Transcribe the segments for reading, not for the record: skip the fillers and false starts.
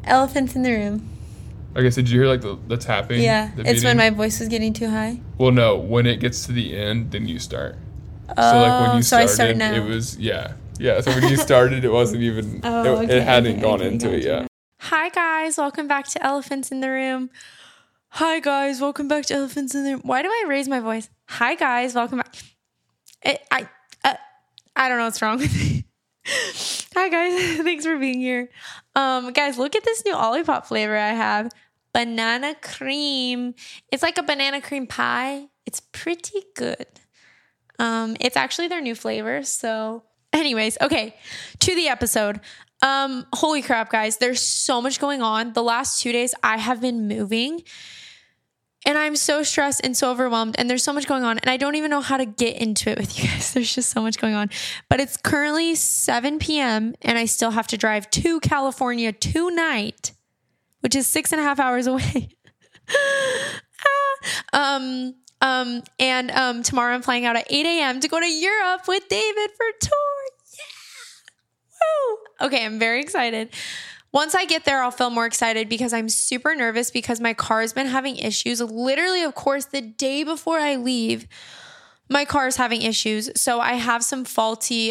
Elephants in the room. Okay, so did you hear like the tapping? Yeah, the it's beating? when my voice was getting too high. Well, no, when it gets to the end, then you start. Oh, So like when you so I started, start now. it was yeah. So when you started, it wasn't even. It hadn't gone into it yet. Hi guys, welcome back to Elephants in the Room. Hi guys, welcome back to Elephants in the Room. Why do I raise my voice? Hi guys, welcome back. I don't know what's wrong with me. Hi guys, thanks for being here. Guys, look at this new Olipop flavor I have. Banana cream. It's like a banana cream pie. It's pretty good. It's actually their new flavor. So anyways, okay, to the episode. Holy crap, guys. There's so much going on. The last 2 days I have been moving and I'm so stressed and so overwhelmed and there's so much going on and I don't even know how to get into it with you guys. There's just so much going on, but it's currently 7 p.m. and I still have to drive to California tonight, which is 6.5 hours away. Tomorrow I'm flying out at 8 a.m. to go to Europe with David for tour. Yeah. Woo. Okay, I'm very excited. Once I get there, I'll feel more excited because I'm super nervous because my car has been having issues. Literally, of course, the day before I leave, my car is having issues. So I have some faulty,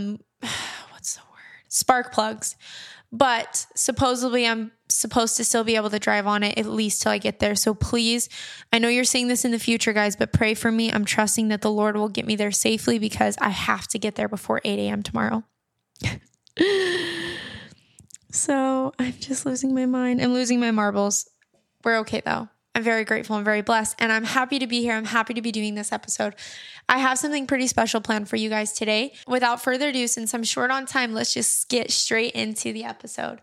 spark plugs. But supposedly I'm supposed to still be able to drive on it at least till I get there. So please, I know you're seeing this in the future, guys, but pray for me. I'm trusting that the Lord will get me there safely because I have to get there before 8 a.m. tomorrow. So I'm just losing my mind. I'm losing my marbles. We're okay though. I'm very grateful and very blessed. And I'm happy to be here. I'm happy to be doing this episode. I have something pretty special planned for you guys today. Without further ado, since I'm short on time, let's just get straight into the episode.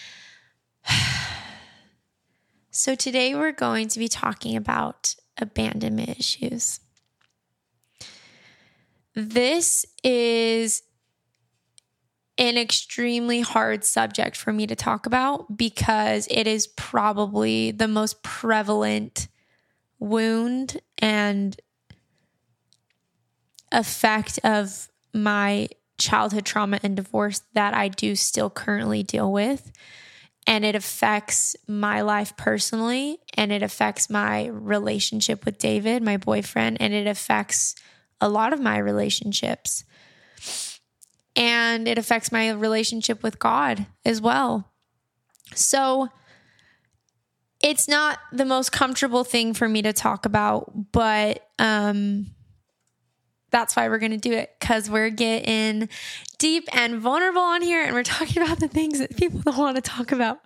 So today we're going to be talking about abandonment issues. This is an extremely hard subject for me to talk about because it is probably the most prevalent wound and effect of my childhood trauma and divorce that I do still currently deal with. And it affects my life personally, and it affects my relationship with David, my boyfriend, and it affects a lot of my relationships. And it affects my relationship with God as well. So it's not the most comfortable thing for me to talk about, but that's why we're going to do it, because we're getting deep and vulnerable on here and we're talking about the things that people don't want to talk about.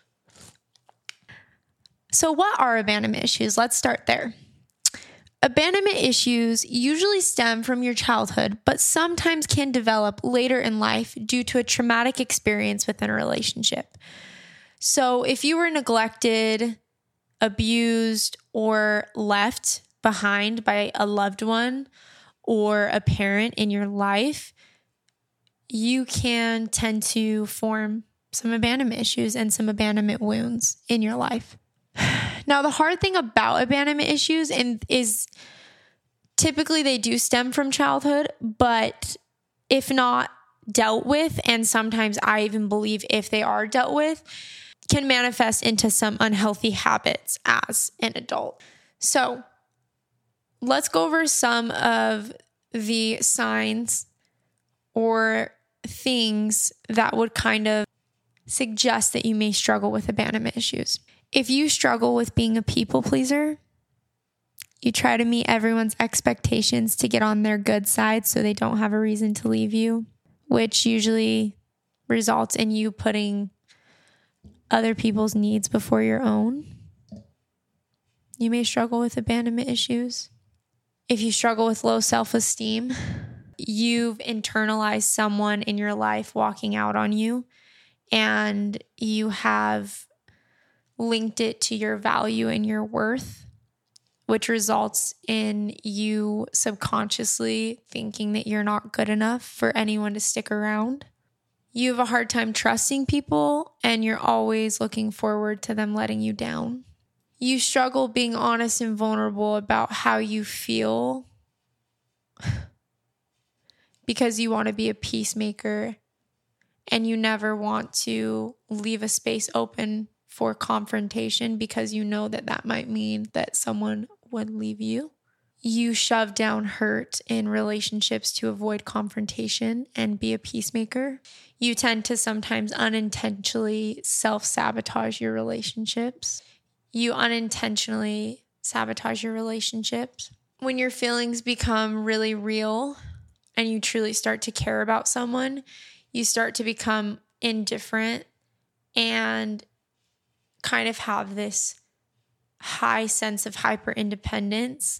So what are abandonment issues? Let's start there. Abandonment issues usually stem from your childhood, but sometimes can develop later in life due to a traumatic experience within a relationship. So if you were neglected, abused, or left behind by a loved one or a parent in your life, you can tend to form some abandonment issues and some abandonment wounds in your life. Now, the hard thing about abandonment issues is typically they do stem from childhood, but if not dealt with, and sometimes I even believe if they are dealt with, can manifest into some unhealthy habits as an adult. So let's go over some of the signs or things that would kind of suggest that you may struggle with abandonment issues. If you struggle with being a people pleaser, you try to meet everyone's expectations to get on their good side so they don't have a reason to leave you, which usually results in you putting other people's needs before your own. You may struggle with abandonment issues. If you struggle with low self-esteem, you've internalized someone in your life walking out on you, and you have linked it to your value and your worth, which results in you subconsciously thinking that you're not good enough for anyone to stick around. You have a hard time trusting people, and you're always looking forward to them letting you down. You struggle being honest and vulnerable about how you feel because you want to be a peacemaker and you never want to leave a space open for confrontation because you know that that might mean that someone would leave you. You shove down hurt in relationships to avoid confrontation and be a peacemaker. You tend to sometimes unintentionally self-sabotage your relationships. You unintentionally sabotage your relationships. When your feelings become really real and you truly start to care about someone, you start to become indifferent and kind of have this high sense of hyper-independence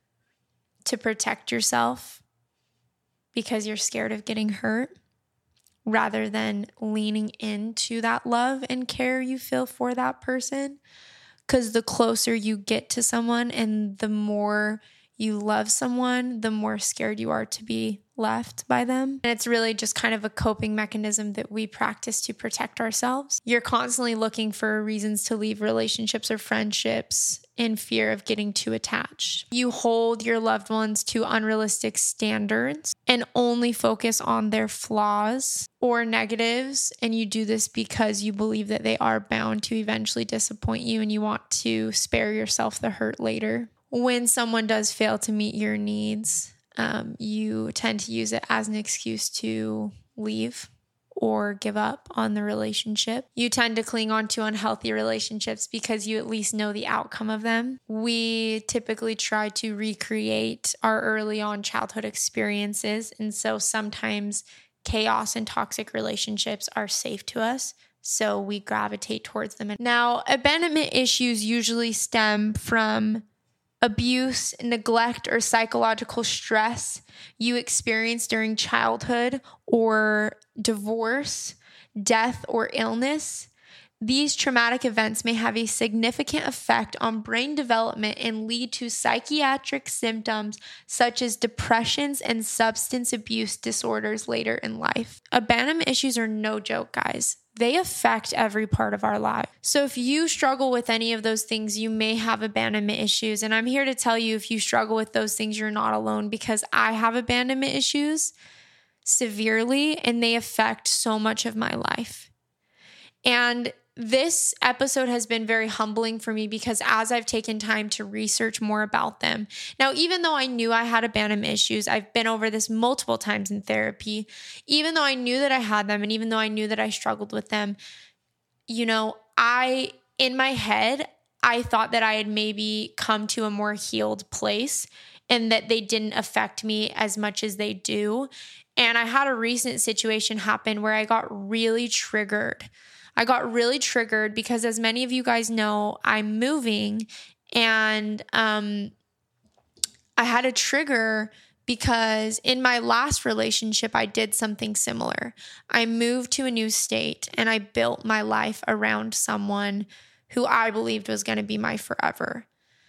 to protect yourself because you're scared of getting hurt, rather than leaning into that love and care you feel for that person. Because the closer you get to someone and the more you love someone, the more scared you are to be left by them. And it's really just kind of a coping mechanism that we practice to protect ourselves. You're constantly looking for reasons to leave relationships or friendships in fear of getting too attached. You hold your loved ones to unrealistic standards and only focus on their flaws or negatives. And you do this because you believe that they are bound to eventually disappoint you and you want to spare yourself the hurt later. When someone does fail to meet your needs, you tend to use it as an excuse to leave or give up on the relationship. You tend to cling on to unhealthy relationships because you at least know the outcome of them. We typically try to recreate our early on childhood experiences, and so sometimes chaos and toxic relationships are safe to us, so we gravitate towards them. Now, abandonment issues usually stem from abuse, neglect, or psychological stress you experience during childhood or divorce, death, or illness. These traumatic events may have a significant effect on brain development and lead to psychiatric symptoms such as depressions and substance abuse disorders later in life. Abandonment issues are no joke, guys. They affect every part of our life. So if you struggle with any of those things, you may have abandonment issues. And I'm here to tell you, if you struggle with those things, you're not alone, because I have abandonment issues severely and they affect so much of my life. And this episode has been very humbling for me because as I've taken time to research more about them. Now, even though I knew I had abandonment issues, I've been over this multiple times in therapy. Even though I knew that I had them and even though I knew that I struggled with them, in my head, I thought that I had maybe come to a more healed place and that they didn't affect me as much as they do. And I had a recent situation happen where I got really triggered. Because, as many of you guys know, I'm moving, and I had a trigger because in my last relationship, I did something similar. I moved to a new state and I built my life around someone who I believed was going to be my forever.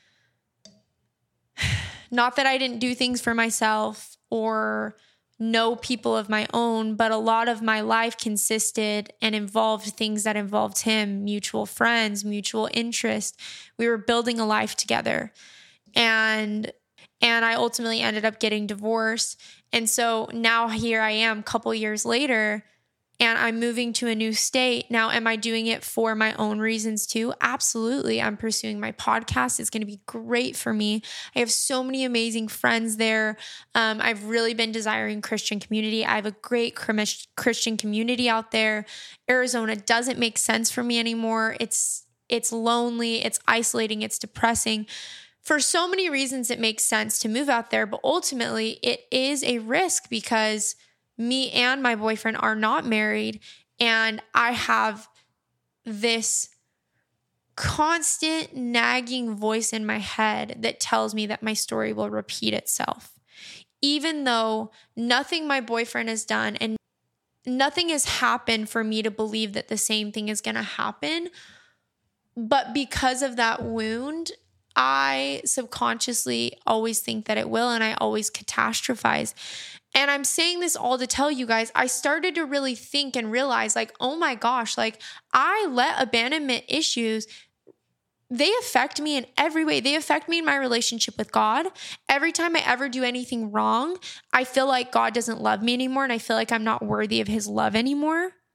Not that I didn't do things for myself or know people of my own, but a lot of my life consisted and involved things that involved him, mutual friends, mutual interest. We were building a life together. And I ultimately ended up getting divorced. And so now here I am a couple years later, and I'm moving to a new state. Now, am I doing it for my own reasons too? Absolutely. I'm pursuing my podcast. It's going to be great for me. I have so many amazing friends there. I've really been desiring Christian community. I have a great Christian community out there. Arizona doesn't make sense for me anymore. It's lonely, it's isolating, it's depressing. For so many reasons, it makes sense to move out there, but ultimately it is a risk because me and my boyfriend are not married, and I have this constant nagging voice in my head that tells me that my story will repeat itself. Even though nothing my boyfriend has done and nothing has happened for me to believe that the same thing is going to happen, but because of that wound, I subconsciously always think that it will, and I always catastrophize. And I'm saying this all to tell you guys, I started to really think and realize, oh my gosh, I let abandonment issues, they affect me in every way. They affect me in my relationship with God. Every time I ever do anything wrong, I feel like God doesn't love me anymore, and I feel like I'm not worthy of his love anymore.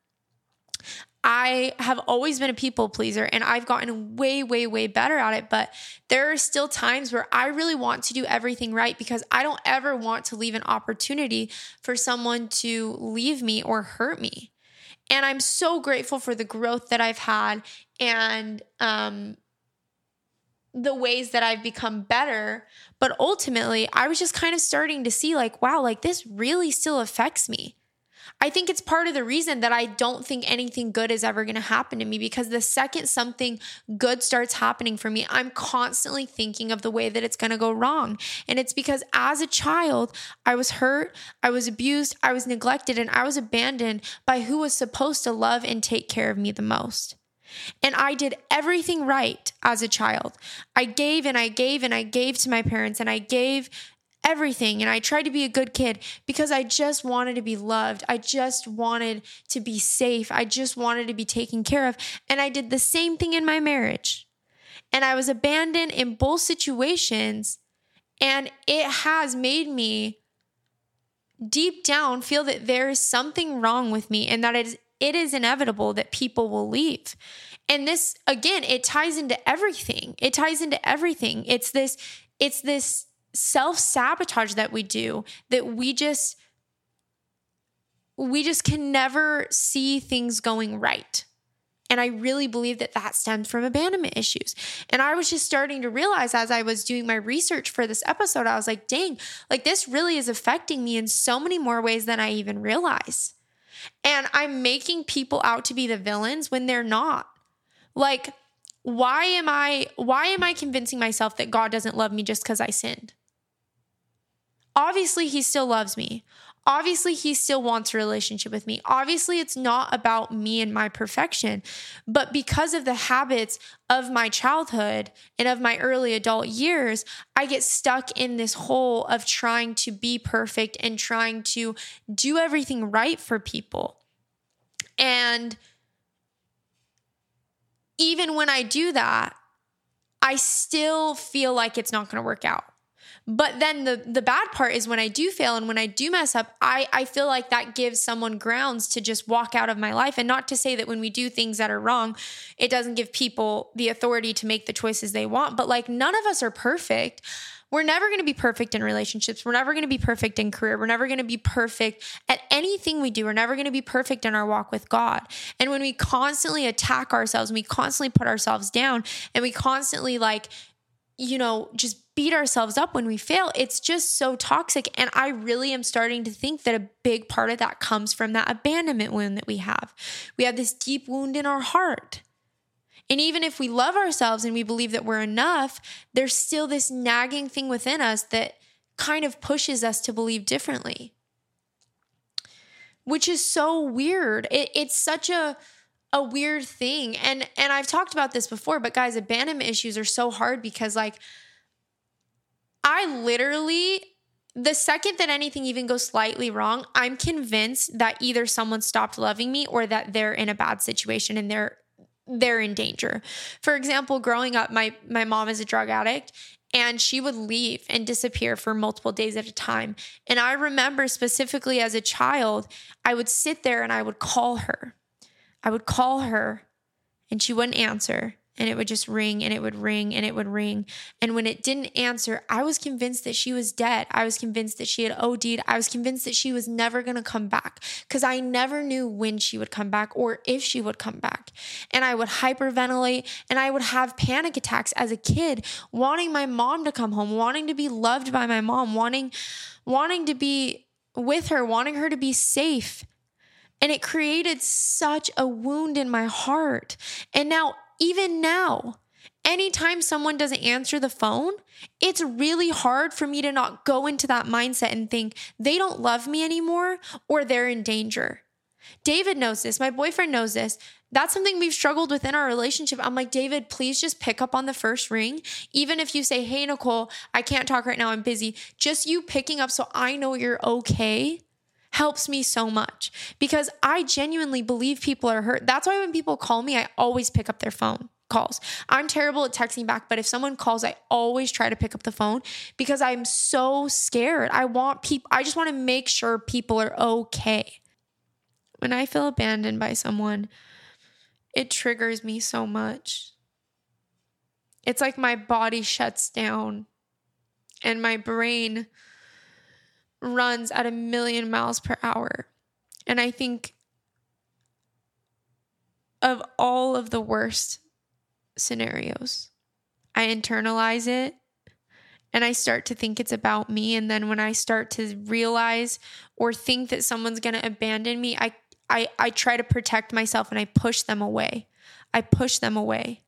I have always been a people pleaser, and I've gotten way, way, way better at it. But there are still times where I really want to do everything right because I don't ever want to leave an opportunity for someone to leave me or hurt me. And I'm so grateful for the growth that I've had and the ways that I've become better. But ultimately, I was just kind of starting to see like, wow, like this really still affects me. I think it's part of the reason that I don't think anything good is ever going to happen to me, because the second something good starts happening for me, I'm constantly thinking of the way that it's going to go wrong. And it's because as a child, I was hurt, I was abused, I was neglected, and I was abandoned by who was supposed to love and take care of me the most. And I did everything right as a child. I gave and I gave and I gave to my parents, and I gave everything. And I tried to be a good kid because I just wanted to be loved. I just wanted to be safe. I just wanted to be taken care of. And I did the same thing in my marriage. And I was abandoned in both situations. And it has made me deep down feel that there is something wrong with me, and that it is inevitable that people will leave. And this, again, it ties into everything. It ties into everything. It's this self-sabotage that we do, that we just can never see things going right. And I really believe that stems from abandonment issues. And I was just starting to realize as I was doing my research for this episode, I was like, dang, like this really is affecting me in so many more ways than I even realize. And I'm making people out to be the villains when they're not. Like, why am I convincing myself that God doesn't love me just because I sinned? Obviously, he still loves me. Obviously, he still wants a relationship with me. Obviously, it's not about me and my perfection. But because of the habits of my childhood and of my early adult years, I get stuck in this hole of trying to be perfect and trying to do everything right for people. And even when I do that, I still feel like it's not going to work out. But then the bad part is when I do fail and when I do mess up, I feel like that gives someone grounds to just walk out of my life. And not to say that when we do things that are wrong, it doesn't give people the authority to make the choices they want. But like, none of us are perfect. We're never going to be perfect in relationships. We're never going to be perfect in career. We're never going to be perfect at anything we do. We're never going to be perfect in our walk with God. And when we constantly attack ourselves, and we constantly put ourselves down, and we constantly just beat ourselves up when we fail, it's just so toxic. And I really am starting to think that a big part of that comes from that abandonment wound that we have. We have this deep wound in our heart. And even if we love ourselves and we believe that we're enough, there's still this nagging thing within us that kind of pushes us to believe differently, which is so weird. It's such a weird thing. And I've talked about this before, but guys, abandonment issues are so hard because like, I literally, the second that anything even goes slightly wrong, I'm convinced that either someone stopped loving me or that they're in a bad situation and they're in danger. For example, growing up, my mom is a drug addict, and she would leave and disappear for multiple days at a time. And I remember specifically as a child, I would sit there and I would call her. And she wouldn't answer. And it would just ring and it would ring and it would ring. And when it didn't answer, I was convinced that she was dead. I was convinced that she had OD'd. I was convinced that she was never going to come back because I never knew when she would come back or if she would come back. And I would hyperventilate and I would have panic attacks as a kid, wanting my mom to come home, wanting to be loved by my mom, wanting to be with her, wanting her to be safe. And it created such a wound in my heart. And even now, anytime someone doesn't answer the phone, it's really hard for me to not go into that mindset and think they don't love me anymore or they're in danger. David knows this. My boyfriend knows this. That's something we've struggled with in our relationship. I'm like, David, please just pick up on the first ring. Even if you say, hey, Nicole, I can't talk right now, I'm busy. Just you picking up so I know you're okay helps me so much because I genuinely believe people are hurt. That's why when people call me, I always pick up their phone calls. I'm terrible at texting back, but if someone calls, I always try to pick up the phone because I'm so scared. I just want to make sure people are okay. When I feel abandoned by someone, it triggers me so much. It's like my body shuts down and my brain runs at 1,000,000 miles per hour. And I think of all of the worst scenarios, I internalize it and I start to think it's about me. And then when I start to realize or think that someone's going to abandon me, I try to protect myself and I push them away. I push them away.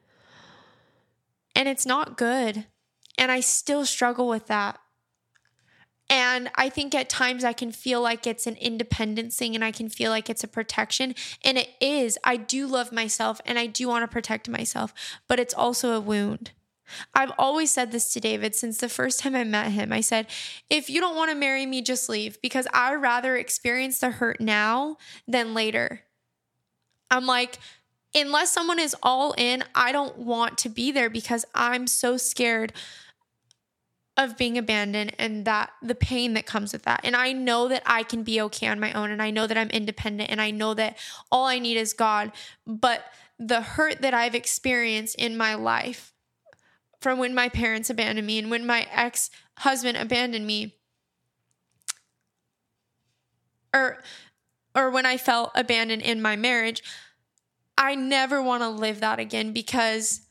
And it's not good. And I still struggle with that. And I think at times I can feel like it's an independence thing and I can feel like it's a protection. And it is. I do love myself and I do want to protect myself, but it's also a wound. I've always said this to David since the first time I met him. I said, if you don't want to marry me, just leave, because I'd rather experience the hurt now than later. I'm like, unless someone is all in, I don't want to be there because I'm so scared of being abandoned and that the pain that comes with that. And I know that I can be okay on my own, and I know that I'm independent, and I know that all I need is God. But the hurt that I've experienced in my life from when my parents abandoned me and when my ex-husband abandoned me, or when I felt abandoned in my marriage, I never want to live that again, because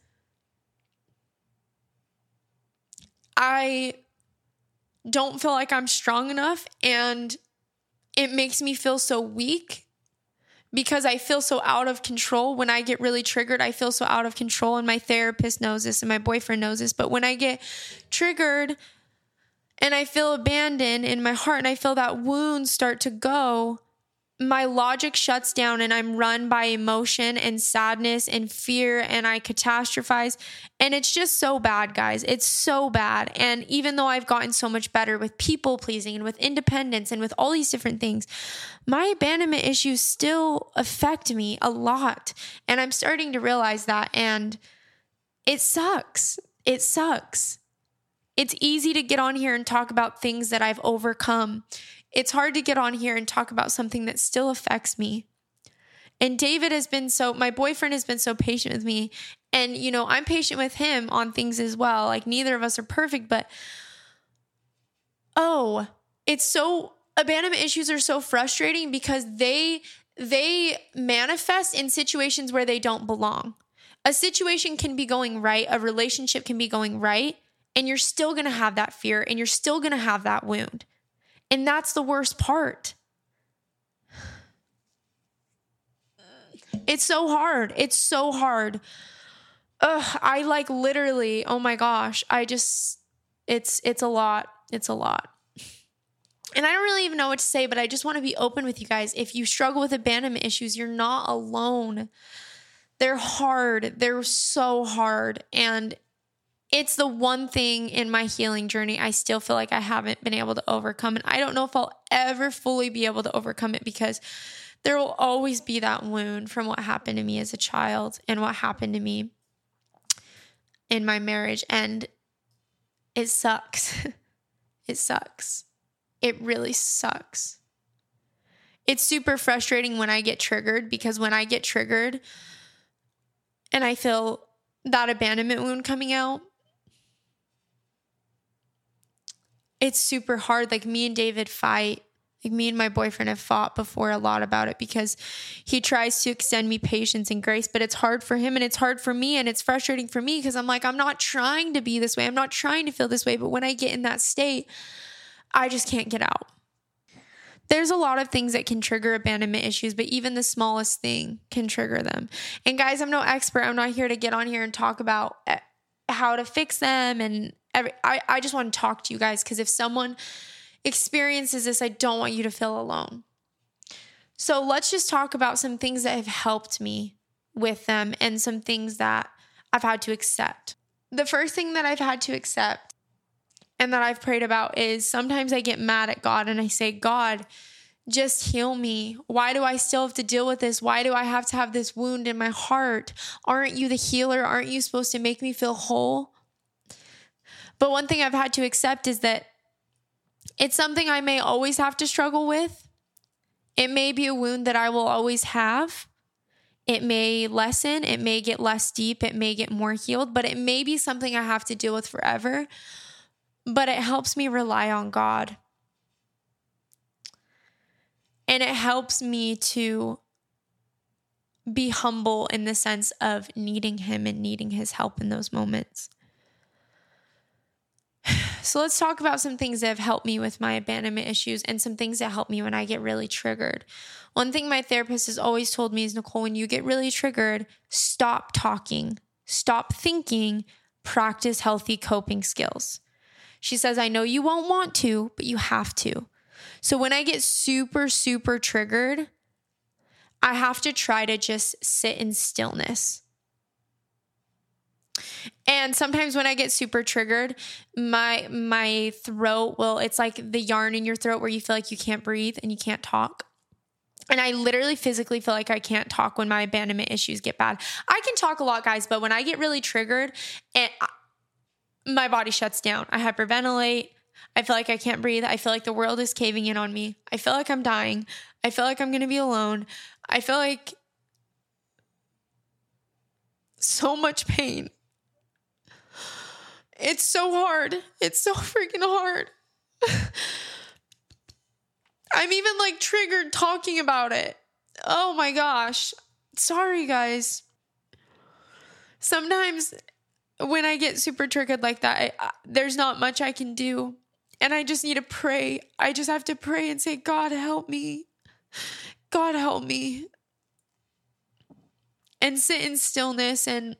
I don't feel like I'm strong enough, and it makes me feel so weak because I feel so out of control. When I get really triggered, I feel so out of control, and my therapist knows this and my boyfriend knows this. But when I get triggered and I feel abandoned in my heart and I feel that wound start to go, my logic shuts down and I'm run by emotion and sadness and fear, and I catastrophize. And it's just so bad, guys. It's so bad. And even though I've gotten so much better with people pleasing and with independence and with all these different things, my abandonment issues still affect me a lot. And I'm starting to realize that. And it sucks. It sucks. It's easy to get on here and talk about things that I've overcome. It's hard to get on here and talk about something that still affects me. And my boyfriend has been so patient with me. And, I'm patient with him on things as well. Like, neither of us are perfect, but, abandonment issues are so frustrating because they manifest in situations where they don't belong. A situation can be going right, a relationship can be going right, and you're still going to have that fear and you're still going to have that wound. And that's the worst part. It's so hard. It's so hard. I literally, oh my gosh. It's a lot. It's a lot. And I don't really even know what to say, but I just want to be open with you guys. If you struggle with abandonment issues, you're not alone. They're hard. They're so hard. And it's the one thing in my healing journey I still feel like I haven't been able to overcome. And I don't know if I'll ever fully be able to overcome it, because there will always be that wound from what happened to me as a child and what happened to me in my marriage. And it sucks. It sucks. It really sucks. It's super frustrating when I get triggered, because when I get triggered and I feel that abandonment wound coming out, it's super hard. Like, me and David fight. Like, me and my boyfriend have fought before a lot about it, because he tries to extend me patience and grace, but it's hard for him and it's hard for me, and it's frustrating for me because I'm like, I'm not trying to be this way. I'm not trying to feel this way. But when I get in that state, I just can't get out. There's a lot of things that can trigger abandonment issues, but even the smallest thing can trigger them. And guys, I'm no expert. I'm not here to get on here and talk about how to fix them. And I just want to talk to you guys, because if someone experiences this, I don't want you to feel alone. So let's just talk about some things that have helped me with them and some things that I've had to accept. The first thing that I've had to accept and that I've prayed about is sometimes I get mad at God and I say, God, just heal me. Why do I still have to deal with this? Why do I have to have this wound in my heart? Aren't you the healer? Aren't you supposed to make me feel whole? But one thing I've had to accept is that it's something I may always have to struggle with. It may be a wound that I will always have. It may lessen, it may get less deep, it may get more healed, but it may be something I have to deal with forever. But it helps me rely on God. And it helps me to be humble in the sense of needing him and needing his help in those moments. So let's talk about some things that have helped me with my abandonment issues and some things that help me when I get really triggered. One thing my therapist has always told me is, Nicole, when you get really triggered, stop talking, stop thinking, practice healthy coping skills. She says, I know you won't want to, but you have to. So when I get super, super triggered, I have to try to just sit in stillness. And sometimes when I get super triggered, my throat it's like the yarn in your throat where you feel like you can't breathe and you can't talk. And I literally physically feel like I can't talk when my abandonment issues get bad. I can talk a lot, guys, but when I get really triggered, my body shuts down. I hyperventilate. I feel like I can't breathe. I feel like the world is caving in on me. I feel like I'm dying. I feel like I'm going to be alone. I feel like so much pain. It's so hard. It's so freaking hard. I'm even like triggered talking about it. Oh my gosh. Sorry, guys. Sometimes when I get super triggered like that, there's not much I can do. And I just need to pray. I just have to pray and say, God, help me. God, help me. And sit in stillness and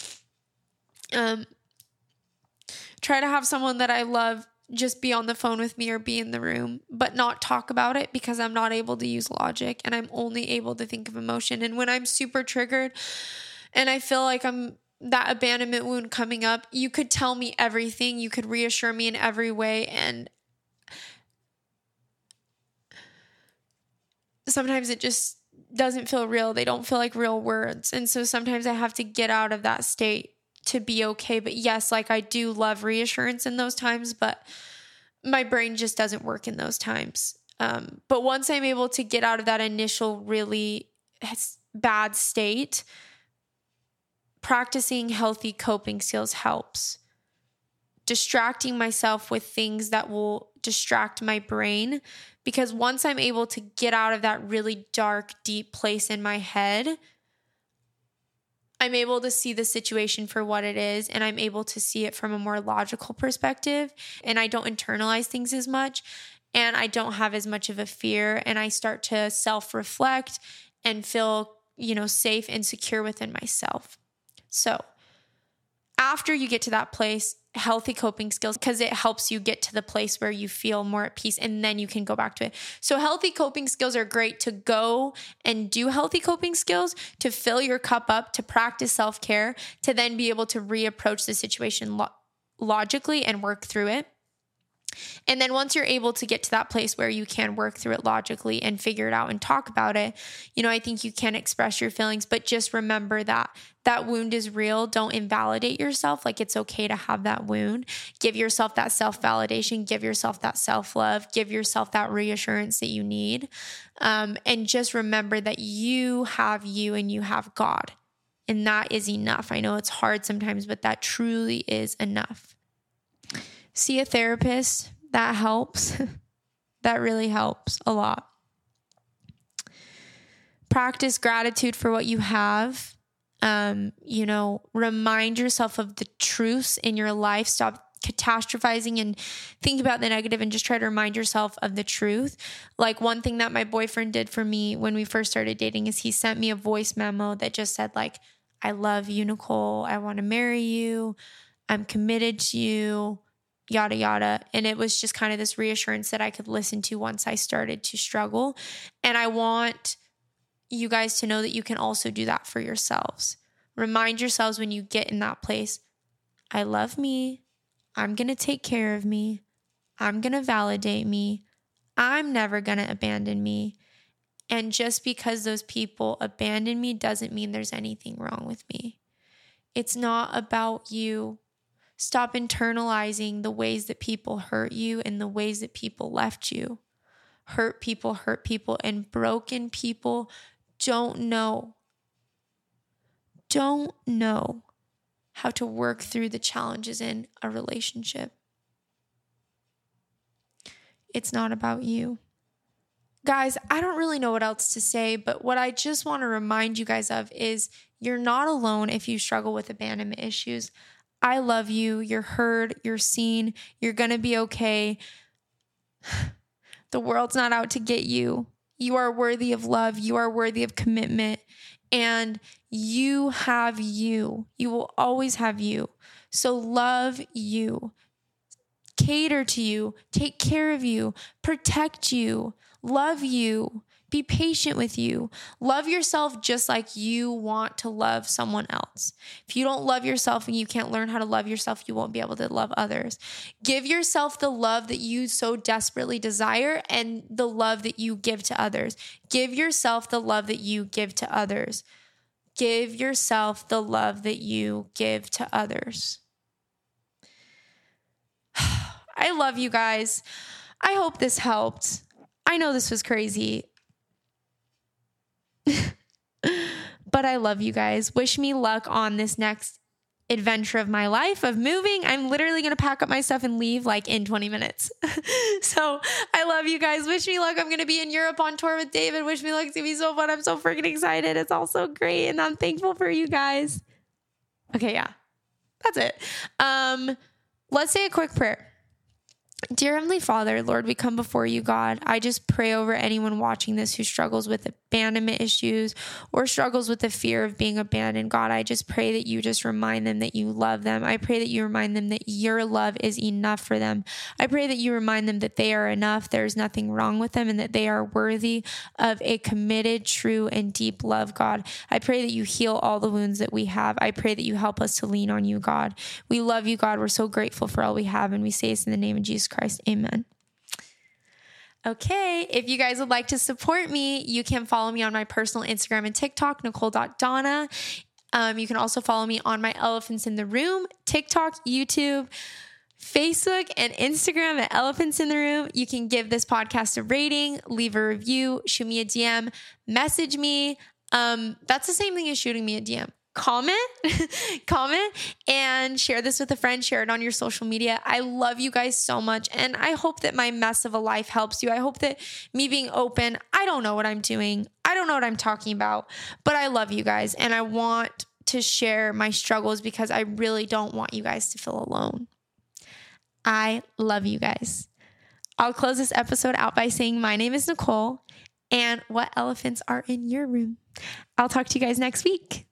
try to have someone that I love just be on the phone with me or be in the room, but not talk about it because I'm not able to use logic and I'm only able to think of emotion. And when I'm super triggered and I feel like I'm that abandonment wound coming up, you could tell me everything. You could reassure me in every way. And sometimes it just doesn't feel real. They don't feel like real words. And so sometimes I have to get out of that state to be okay. But yes, like I do love reassurance in those times, but my brain just doesn't work in those times. But once I'm able to get out of that initial really bad state, practicing healthy coping skills helps. Distracting myself with things that will distract my brain, because once I'm able to get out of that really dark, deep place in my head, I'm able to see the situation for what it is, and I'm able to see it from a more logical perspective, and I don't internalize things as much, and I don't have as much of a fear, and I start to self-reflect and feel, safe and secure within myself. So after you get to that place, healthy coping skills, because it helps you get to the place where you feel more at peace, and then you can go back to it. So healthy coping skills are great to go and do healthy coping skills, to fill your cup up, to practice self-care, to then be able to reapproach the situation logically and work through it. And then once you're able to get to that place where you can work through it logically and figure it out and talk about it, I think you can express your feelings, but just remember that that wound is real. Don't invalidate yourself. Like, it's okay to have that wound. Give yourself that self-validation, give yourself that self-love, give yourself that reassurance that you need. And just remember that you have you and you have God, and that is enough. I know it's hard sometimes, but that truly is enough. See a therapist. That helps. That really helps a lot. Practice gratitude for what you have. Remind yourself of the truths in your life. Stop catastrophizing and think about the negative, and just try to remind yourself of the truth. Like, one thing that my boyfriend did for me when we first started dating is he sent me a voice memo that just said, like, I love you, Nicole. I want to marry you. I'm committed to you. Yada, yada. And it was just kind of this reassurance that I could listen to once I started to struggle. And I want you guys to know that you can also do that for yourselves. Remind yourselves when you get in that place, I love me. I'm going to take care of me. I'm going to validate me. I'm never going to abandon me. And just because those people abandon me doesn't mean there's anything wrong with me. It's not about you. Stop internalizing the ways that people hurt you and the ways that people left you. Hurt people, and broken people don't know don't know how to work through the challenges in a relationship. It's not about you. Guys, I don't really know what else to say, but what I just want to remind you guys of is you're not alone if you struggle with abandonment issues. I love you. You're heard. You're seen. You're going to be okay. The world's not out to get you. You are worthy of love. You are worthy of commitment. And you have you. You will always have you. So love you. Cater to you. Take care of you. Protect you. Love you. Be patient with you. Love yourself just like you want to love someone else. If you don't love yourself and you can't learn how to love yourself, you won't be able to love others. Give yourself the love that you so desperately desire and the love that you give to others. Give yourself the love that you give to others. Give yourself the love that you give to others. I love you guys. I hope this helped. I know this was crazy. But I love you guys. Wish me luck on this next adventure of my life of moving. I'm literally going to pack up my stuff and leave like in 20 minutes. So I love you guys. Wish me luck. I'm going to be in Europe on tour with David. Wish me luck. It's going to be so fun. I'm so freaking excited. It's all so great. And I'm thankful for you guys. Okay. Yeah, that's it. Let's say a quick prayer. Dear Heavenly Father, Lord, we come before you, God. I just pray over anyone watching this who struggles with abandonment issues or struggles with the fear of being abandoned. God, I just pray that you just remind them that you love them. I pray that you remind them that your love is enough for them. I pray that you remind them that they are enough, there's nothing wrong with them, and that they are worthy of a committed, true, and deep love, God. I pray that you heal all the wounds that we have. I pray that you help us to lean on you, God. We love you, God. We're so grateful for all we have, and we say this in the name of Jesus Christ. Amen. Okay, if you guys would like to support me, you can follow me on my personal Instagram and TikTok, Nicole.Donna. You can also follow me on my Elephants in the Room, TikTok, YouTube, Facebook, and Instagram at Elephants in the Room. You can give this podcast a rating, leave a review, shoot me a DM, message me. That's the same thing as shooting me a DM. Comment, and share this with a friend. Share it on your social media. I love you guys so much. And I hope that my mess of a life helps you. I hope that me being open, I don't know what I'm doing. I don't know what I'm talking about, but I love you guys. And I want to share my struggles because I really don't want you guys to feel alone. I love you guys. I'll close this episode out by saying my name is Nicole and what elephants are in your room. I'll talk to you guys next week.